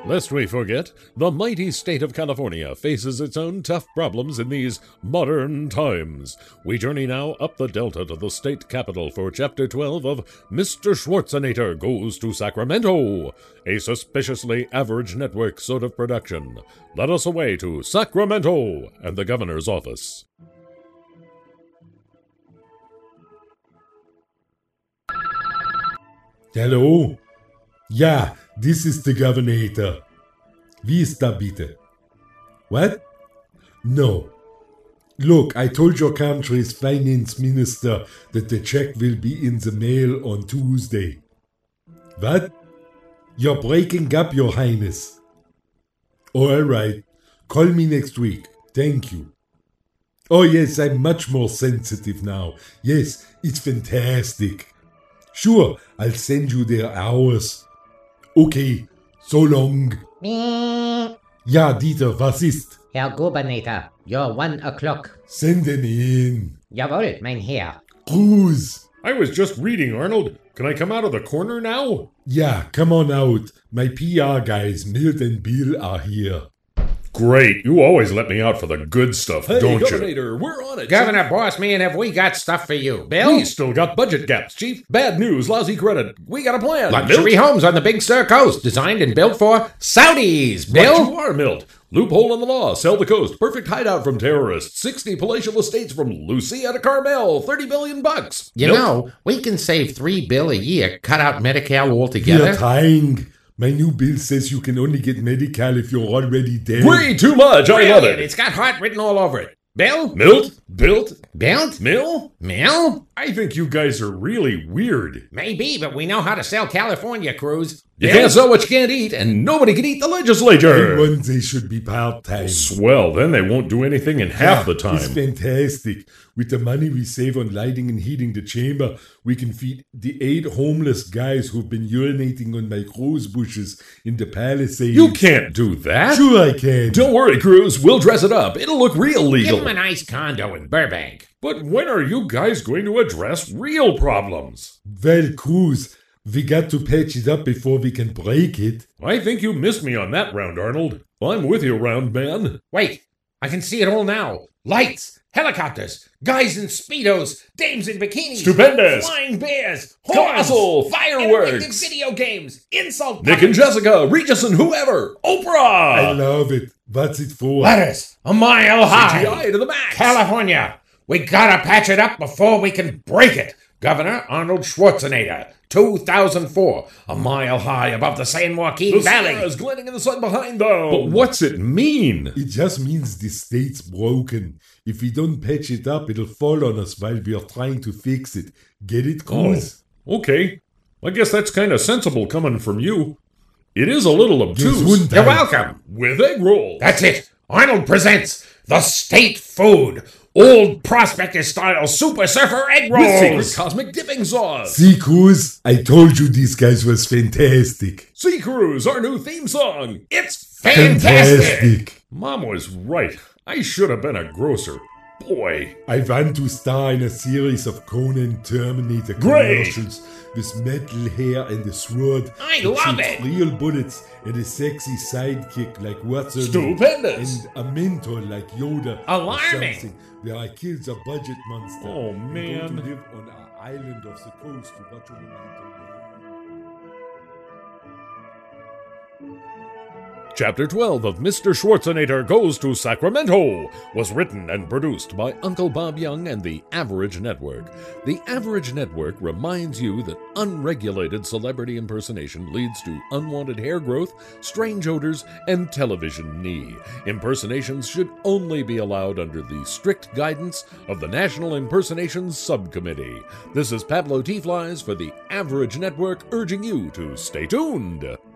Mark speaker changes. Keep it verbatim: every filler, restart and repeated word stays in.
Speaker 1: Lest we forget, the mighty state of California faces its own tough problems in these modern times. We journey now up the Delta to the state capital for Chapter twelve of Mister Schwarzenegger Goes to Sacramento, a suspiciously average network sort of production. Let us away to Sacramento and the governor's office.
Speaker 2: Hallo? Ja, this is the Governor. Wie ist da bitte? What? No. Look, I told your country's finance minister that the check will be in the mail on Tuesday. What? You're breaking up, Your Highness. All right. Call me next week. Thank you. Oh yes, I'm much more sensitive now. Yes, it's fantastic. Sure, I'll send you their hours. Okay, so long.
Speaker 3: Beep.
Speaker 2: Ja, Dieter, was ist?
Speaker 3: Herr Gouverneur, you're one o'clock.
Speaker 2: Send them in.
Speaker 3: Jawohl, mein Herr.
Speaker 2: Cruz.
Speaker 1: I was just reading, Arnold. Can I come out of the corner now?
Speaker 2: Yeah, come on out. My P R guys, Milt and Bill, are here.
Speaker 1: Great. You always let me out for the good stuff,
Speaker 4: Hey,
Speaker 1: don't you?
Speaker 4: Governor, we're on it.
Speaker 3: Governor Boss Man, have we got stuff for you? Bill?
Speaker 1: We still got budget gaps, Chief. Bad news, lousy credit. We got a plan.
Speaker 3: Luxury homes on the Big Sur coast, designed and built for Saudis,
Speaker 1: Bill?
Speaker 3: Bill.
Speaker 1: You are, Milt. Loophole in the law. Sell the coast. Perfect hideout from terrorists. sixty palatial estates from Lucia to Carmel. thirty billion bucks.
Speaker 3: You
Speaker 1: Milt?
Speaker 3: know, we can save three bill a year, cut out Medicare
Speaker 2: We're
Speaker 3: altogether.
Speaker 2: trying. My new bill says you can only get medical if you're already dead.
Speaker 1: Way too much. I love
Speaker 3: Brilliant.
Speaker 1: it.
Speaker 3: It's got heart written all over it. Bill?
Speaker 1: Milt? Built?
Speaker 3: Built?
Speaker 1: Mill?
Speaker 3: Mill?
Speaker 1: I think you guys are really weird.
Speaker 3: Maybe, but we know how to sell California, Cruz.
Speaker 1: You
Speaker 3: Bill?
Speaker 1: can't sell what you can't eat, and nobody can eat the legislature.
Speaker 2: Everyone, they should be part-time.
Speaker 1: Swell, then they won't do anything in half the
Speaker 2: It's
Speaker 1: time.
Speaker 2: fantastic. With the money we save on lighting and heating the chamber, we can feed the eight homeless guys who've been urinating on my rose bushes in the Palisades.
Speaker 1: You can't do that.
Speaker 2: Sure I can.
Speaker 1: Don't worry, Cruz. We'll dress it up. It'll look real
Speaker 3: Give
Speaker 1: legal.
Speaker 3: him a nice condo in Burbank.
Speaker 1: But when are you guys going to address real problems?
Speaker 2: Well, Cruz, we got to patch it up before we can break it.
Speaker 1: I think you missed me on that round, Arnold. I'm with you, round man.
Speaker 3: Wait, I can see it all now. Lights, helicopters, guys in Speedos, dames in bikinis.
Speaker 1: Stupendous.
Speaker 3: Flying bears, horns,
Speaker 1: Colossal fireworks.
Speaker 3: interactive video games, insult
Speaker 1: Nick and Jessica, Regis and whoever.
Speaker 2: I
Speaker 1: Oprah!
Speaker 2: love it. What's it for?
Speaker 3: Letters, a mile
Speaker 1: C G
Speaker 3: high.
Speaker 1: I to the max.
Speaker 3: California, we gotta patch it up before we can break it. Governor Arnold Schwarzenegger, two thousand four, a mile high above the San Joaquin
Speaker 1: The
Speaker 3: Valley.
Speaker 1: stars glinting in the sun behind them. But what's it mean?
Speaker 2: It just means the state's broken. If we don't patch it up, it'll fall on us while we are trying to fix it. Get it, Cruz?
Speaker 1: Oh, okay. I guess that's kind of sensible coming from you. It is a little obtuse.
Speaker 2: Gesundheit.
Speaker 3: You're welcome.
Speaker 1: With egg rolls.
Speaker 3: That's it. Arnold presents the state food. Old prospector style super surfer egg
Speaker 1: With secret
Speaker 3: rolls.
Speaker 1: cosmic dipping sauce.
Speaker 2: See, Cruz? I told you these guys was fantastic.
Speaker 1: Sea Cruise, our new theme song.
Speaker 3: It's fantastic.
Speaker 1: Mom was right. I should have been a grocer. Boy.
Speaker 2: I want to star in a series of Conan Terminator
Speaker 1: Great.
Speaker 2: commercials with metal hair and a sword.
Speaker 3: I
Speaker 2: that
Speaker 3: love
Speaker 2: shoots
Speaker 3: it.
Speaker 2: Real bullets and a sexy sidekick like what's her name?
Speaker 1: Stupendous.
Speaker 2: And a mentor like Yoda. or
Speaker 3: Alarming.
Speaker 2: something, where I kill the budget monster.
Speaker 1: Oh,
Speaker 2: and go
Speaker 1: man.
Speaker 2: to live on an island off the coast to watch a woman.
Speaker 1: Chapter twelve of Mister Schwarzenegger Goes to Sacramento was written and produced by Uncle Bob Young and the Average Network. The Average Network reminds you that unregulated celebrity impersonation leads to unwanted hair growth, strange odors, and television knee. Impersonations should only be allowed under the strict guidance of the National Impersonations Subcommittee. This is Pablo T. Flies for the Average Network urging you to stay tuned.